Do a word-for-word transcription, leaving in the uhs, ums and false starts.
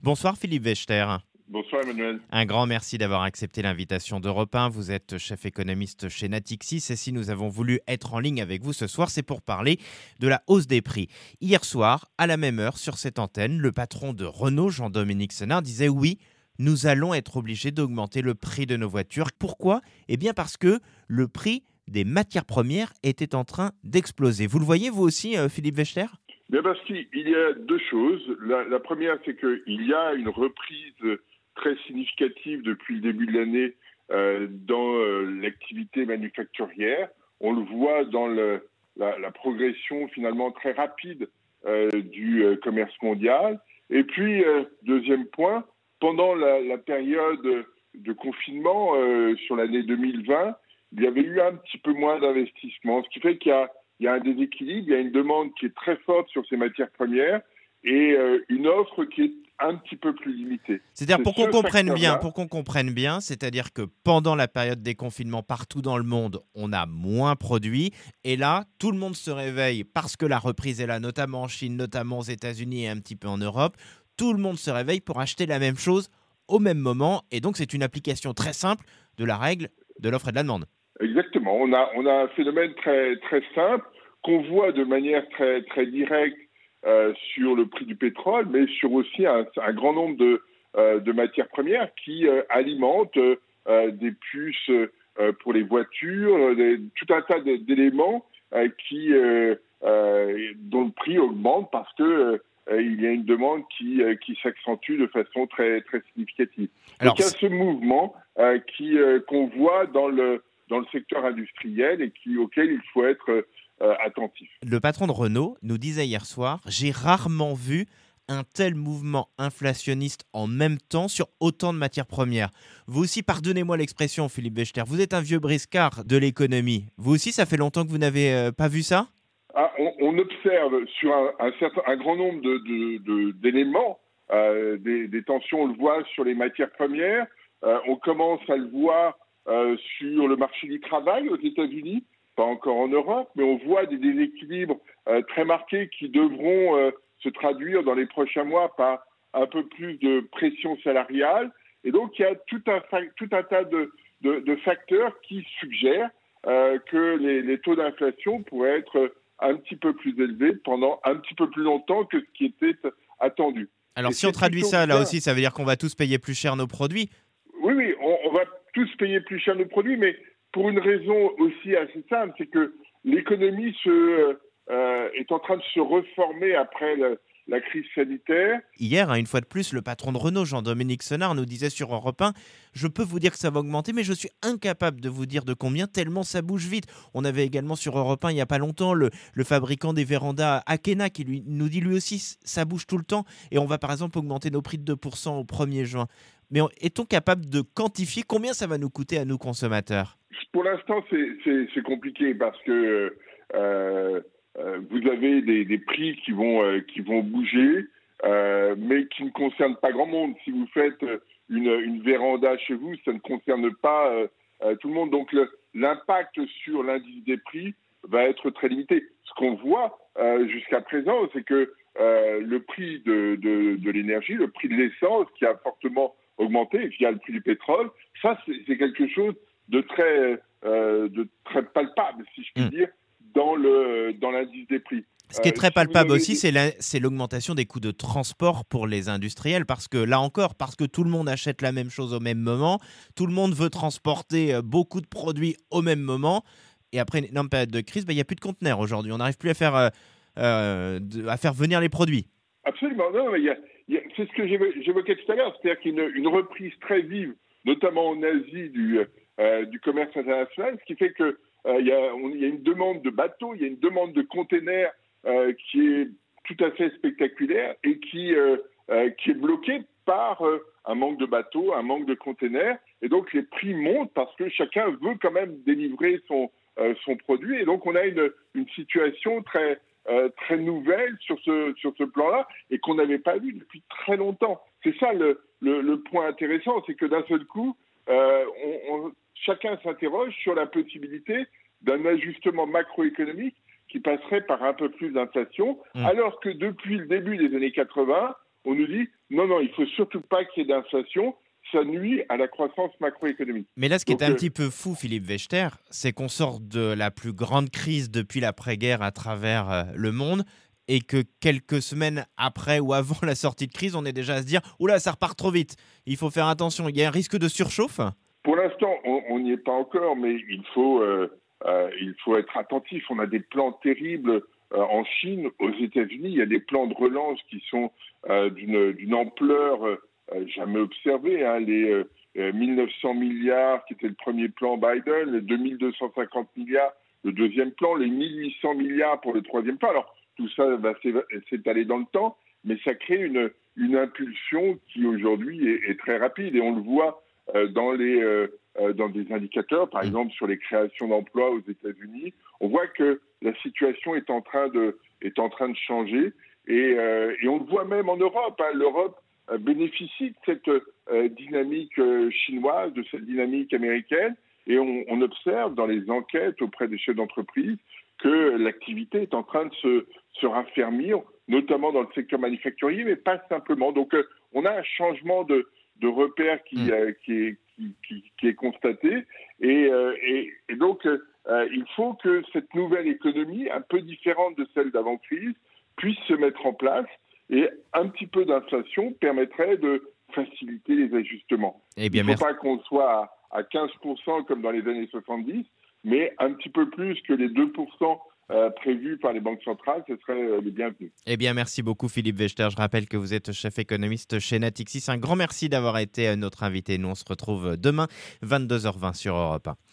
Bonsoir Philippe Wechter. Bonsoir Emmanuel. Un grand merci d'avoir accepté l'invitation d'Europe un. Vous êtes chef économiste chez Natixis et si nous avons voulu être en ligne avec vous ce soir, c'est pour parler de la hausse des prix. Hier soir, à la même heure, sur cette antenne, le patron de Renault, Jean-Dominique Senard, disait oui, nous allons être obligés d'augmenter le prix de nos voitures. Pourquoi ? Eh bien parce que le prix des matières premières était en train d'exploser. Vous le voyez vous aussi, euh, Philippe Wechter ? Bien parce qu'il y a deux choses. La, la première, c'est qu'il y a une reprise très significative depuis le début de l'année euh, dans euh, l'activité manufacturière. On le voit dans le, la, la progression finalement très rapide euh, du euh, commerce mondial. Et puis, euh, deuxième point, pendant la, la période de confinement euh, sur l'année deux mille vingt, il y avait eu un petit peu moins d'investissement, ce qui fait qu'il y a Il y a un déséquilibre, il y a une demande qui est très forte sur ces matières premières et euh, une offre qui est un petit peu plus limitée. C'est-à-dire C'est pour qu'on ce comprenne bien, facteur-là. pour qu'on comprenne bien, c'est-à-dire que pendant la période des confinements partout dans le monde, on a moins produit et là, tout le monde se réveille parce que la reprise est là, notamment en Chine, notamment aux États-Unis et un petit peu en Europe. Tout le monde se réveille pour acheter la même chose au même moment et donc c'est une application très simple de la règle de l'offre et de la demande. Exactement. On a, on a un phénomène très, très simple qu'on voit de manière très, très directe euh, sur le prix du pétrole, mais sur aussi un, un grand nombre de, euh, de matières premières qui euh, alimentent euh, des puces euh, pour les voitures, des, tout un tas d'éléments euh, qui, euh, euh, dont le prix augmente parce que euh, il y a une demande qui, euh, qui s'accentue de façon très, très significative. Alors, Donc il y a ce mouvement euh, qui, euh, qu'on voit dans le dans le secteur industriel et qui, auquel il faut être euh, attentif. le patron de Renault nous disait hier soir, j'ai rarement vu un tel mouvement inflationniste en même temps sur autant de matières premières. Vous aussi, pardonnez-moi l'expression, Philippe Wechter, vous êtes un vieux briscard de l'économie. Vous aussi, ça fait longtemps que vous n'avez euh, pas vu ça ? Ah, on, on observe sur un, un, certain, un grand nombre de, de, de, d'éléments euh, des, des tensions, on le voit sur les matières premières, euh, on commence à le voir euh, sur le marché du travail aux États-Unis, pas encore en Europe, mais on voit des déséquilibres euh, très marqués qui devront euh, se traduire dans les prochains mois par un peu plus de pression salariale. Et donc, il y a tout un, tout un tas de, de, de facteurs qui suggèrent euh, que les, les taux d'inflation pourraient être un petit peu plus élevés pendant un petit peu plus longtemps que ce qui était attendu. Alors, Et si on c'est traduit plutôt ça, là bien. aussi, ça veut dire qu'on va tous payer plus cher nos produits. Oui, oui, on, on va tous payer plus cher nos produits, mais pour une raison aussi assez simple, c'est que l'économie se, euh, est en train de se reformer après le, la crise sanitaire. Hier, hein, une fois de plus, le patron de Renault, Jean-Dominique Senard, nous disait sur Europe un, je peux vous dire que ça va augmenter, mais je suis incapable de vous dire de combien, tellement ça bouge vite. On avait également sur Europe un, il n'y a pas longtemps, le, le fabricant des vérandas Akena qui lui, nous dit lui aussi, ça bouge tout le temps, et on va par exemple augmenter nos prix de deux pour cent au premier juin. Mais est-on capable de quantifier combien ça va nous coûter à nous consommateurs ? Pour l'instant, c'est, c'est, c'est compliqué parce que euh, euh, vous avez des, des prix qui vont, euh, qui vont bouger, euh, mais qui ne concernent pas grand monde. Si vous faites une, une véranda chez vous, ça ne concerne pas euh, euh, tout le monde. Donc le, l'impact sur l'indice des prix va être très limité. Ce qu'on voit euh, jusqu'à présent, c'est que euh, le prix de, de, de l'énergie, le prix de l'essence qui a fortement augmenté via le prix du pétrole, ça c'est, c'est quelque chose de très, euh, de très palpable, si je puis Hum. dire, dans, le, dans l'indice des prix. Ce qui est Euh, très si vous palpable avez aussi, des- c'est, la- c'est l'augmentation des coûts de transport pour les industriels, parce que là encore, parce que tout le monde achète la même chose au même moment, tout le monde veut transporter euh, beaucoup de produits au même moment, et après une énorme période de crise, bah, il n'y a plus de conteneurs aujourd'hui. On n'arrive plus à faire, euh, euh, de- à faire venir les produits. Absolument, non, mais il y a, il y a- c'est ce que j'évo- j'évoquais tout à l'heure, c'est-à-dire qu'il y a une, une reprise très vive, notamment en Asie, du, euh, du commerce international, ce qui fait que euh, il y a, on- il y a une demande de bateaux, il y a une demande de containers euh, qui est tout à fait spectaculaire et qui, euh, euh, qui est bloquée par euh, un manque de bateaux, un manque de containers, et donc les prix montent parce que chacun veut quand même délivrer son, euh, son produit, et donc on a une, une situation très Euh, très nouvelle sur ce, sur ce plan-là et qu'on n'avait pas vu depuis très longtemps. C'est ça le, le, le point intéressant, c'est que d'un seul coup, euh, on, on, chacun s'interroge sur la possibilité d'un ajustement macroéconomique qui passerait par un peu plus d'inflation, Mmh. alors que depuis le début des années quatre-vingts, on nous dit non, non, il ne faut surtout pas qu'il y ait d'inflation, ça nuit à la croissance macroéconomique. Mais là, ce qui Donc, est un euh, petit peu fou, Philippe Wechter, c'est qu'on sort de la plus grande crise depuis l'après-guerre à travers euh, le monde et que quelques semaines après ou avant la sortie de crise, on est déjà à se dire « Oula, ça repart trop vite, il faut faire attention, il y a un risque de surchauffe ». Pour l'instant, on n'y est pas encore, mais il faut, euh, euh, il faut être attentif. On a des plans terribles euh, en Chine, aux États-Unis. Il y a des plans de relance qui sont euh, d'une, d'une ampleur euh, jamais observée. Hein. Les euh, mille neuf cents milliards qui était le premier plan Biden, les deux mille deux cent cinquante milliards le deuxième plan, les mille huit cents milliards pour le troisième plan. Alors, tout ça va s'étaler dans le temps, mais ça crée une, une impulsion qui aujourd'hui est, est très rapide. Et on le voit euh, dans, les, euh, dans des indicateurs, par exemple sur les créations d'emplois aux États-Unis. On voit que la situation est en train de, est en train de changer. Et, euh, et on le voit même en Europe. Hein. L'Europe euh, bénéficie de cette euh, dynamique euh, chinoise, de cette dynamique américaine. Et on, on observe dans les enquêtes auprès des chefs d'entreprise que l'activité est en train de se, se raffermir, notamment dans le secteur manufacturier, mais pas simplement. Donc, euh, on a un changement de, de repère qui, mmh. euh, qui, est, qui, qui, qui est constaté. Et, euh, et, et donc, euh, il faut que cette nouvelle économie, un peu différente de celle d'avant-crise, puisse se mettre en place. Et un petit peu d'inflation permettrait de faciliter les ajustements. Eh bien, il ne faut pas qu'on soit à, à quinze pour cent comme dans les années soixante-dix, mais un petit peu plus que les deux pour cent euh, prévus par les banques centrales, ce serait euh, le bienvenu. Eh bien, merci beaucoup Philippe Wechter. Je rappelle que vous êtes chef économiste chez Natixis. Un grand merci d'avoir été notre invité. Nous, on se retrouve demain, vingt-deux heures vingt sur Europe un.